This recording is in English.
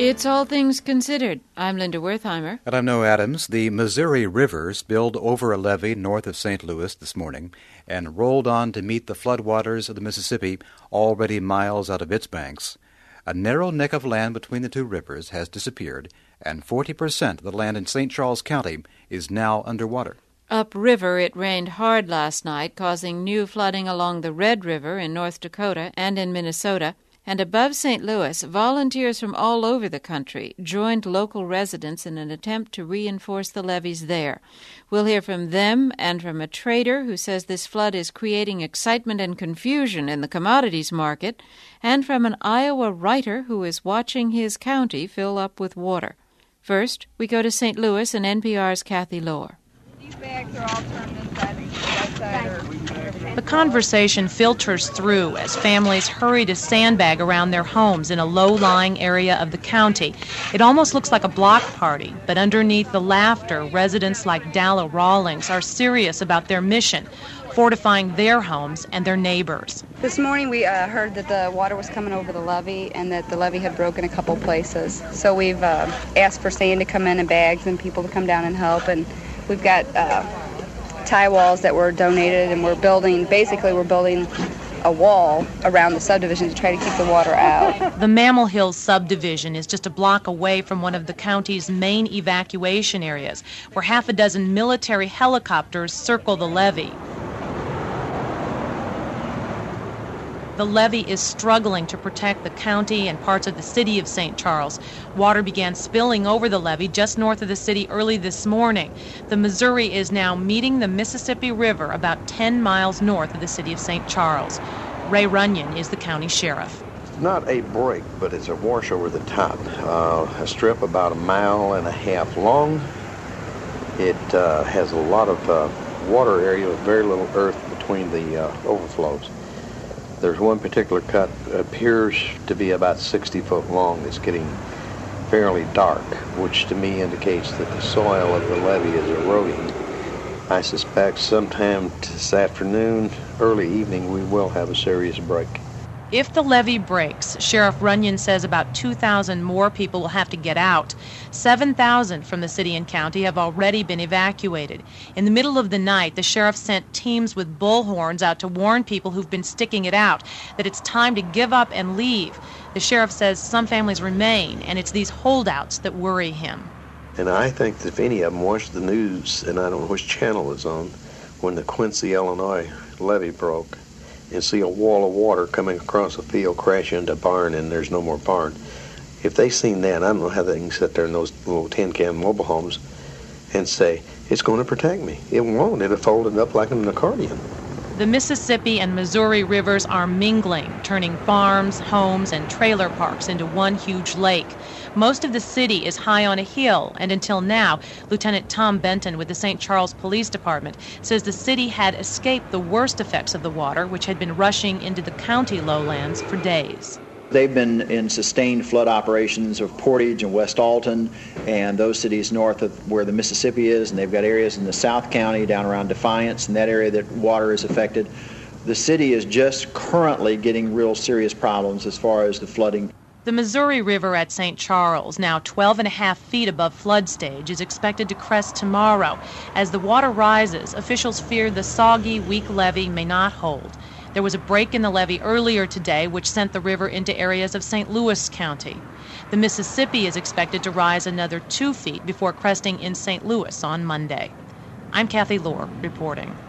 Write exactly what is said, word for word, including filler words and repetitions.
It's All Things Considered. I'm Linda Wertheimer. And I'm Noah Adams. The Missouri River spilled over a levee north of Saint Louis this morning and rolled on to meet the floodwaters of the Mississippi already miles out of its banks. A narrow neck of land between the two rivers has disappeared, and forty percent of the land in Saint Charles County is now underwater. Upriver, it rained hard last night, causing new flooding along the Red River in North Dakota and in Minnesota. And above Saint Louis, volunteers from all over the country joined local residents in an attempt to reinforce the levees there. We'll hear from them and from a trader who says this flood is creating excitement and confusion in the commodities market, and from an Iowa writer who is watching his county fill up with water. First, we go to Saint Louis and N P R's Kathy Lohr. These bags are all turned inside and outside or The conversation filters through as families hurry to sandbag around their homes in a low-lying area of the county. It almost looks like a block party, but underneath the laughter, residents like Dalla Rawlings are serious about their mission, fortifying their homes and their neighbors. This morning we uh, heard that the water was coming over the levee and that the levee had broken a couple places. So we've uh, asked for sand to come in in bags and people to come down and help, and we've got uh, tie walls that were donated, and we're building, basically we're building a wall around the subdivision to try to keep the water out. The Mammal Hills subdivision is just a block away from one of the county's main evacuation areas, where half a dozen military helicopters circle the levee. The levee is struggling to protect the county and parts of the city of Saint Charles. Water began spilling over the levee just north of the city early this morning. The Missouri is now meeting the Mississippi River about ten miles north of the city of Saint Charles. Ray Runyon is the county sheriff. Not a break, but it's a wash over the top. Uh, a strip about a mile and a half long. It uh, has a lot of uh, water area with very little earth between the uh, overflows. There's one particular cut that appears to be about sixty foot long. It's getting fairly dark, which to me indicates that the soil of the levee is eroding. I suspect sometime this afternoon, early evening, we will have a serious break. If the levee breaks, Sheriff Runyon says about two thousand more people will have to get out. seven thousand from the city and county have already been evacuated. In the middle of the night, the sheriff sent teams with bullhorns out to warn people who've been sticking it out that it's time to give up and leave. The sheriff says some families remain, and it's these holdouts that worry him. And I think that if any of them watched the news, and I don't know which channel it's on, when the Quincy, Illinois levee broke, and see a wall of water coming across a field, crash into a barn, and there's no more barn. If they seen that, I don't know how they can sit there in those little tin can mobile homes and say, it's going to protect me. It won't. It'll fold it up like an accordion. The Mississippi and Missouri rivers are mingling, turning farms, homes, and trailer parks into one huge lake. Most of the city is high on a hill, and until now, Lieutenant Tom Benton with the Saint Charles Police Department says the city had escaped the worst effects of the water, which had been rushing into the county lowlands for days. They've been in sustained flood operations of Portage and West Alton and those cities north of where the Mississippi is, and they've got areas in the South County down around Defiance and that area that water is affected. The city is just currently getting real serious problems as far as the flooding. The Missouri River at Saint Charles, now twelve and a half feet above flood stage, is expected to crest tomorrow. As the water rises, officials fear the soggy, weak levee may not hold. There was a break in the levee earlier today, which sent the river into areas of Saint Louis County. The Mississippi is expected to rise another two feet before cresting in Saint Louis on Monday. I'm Kathy Lohr, reporting.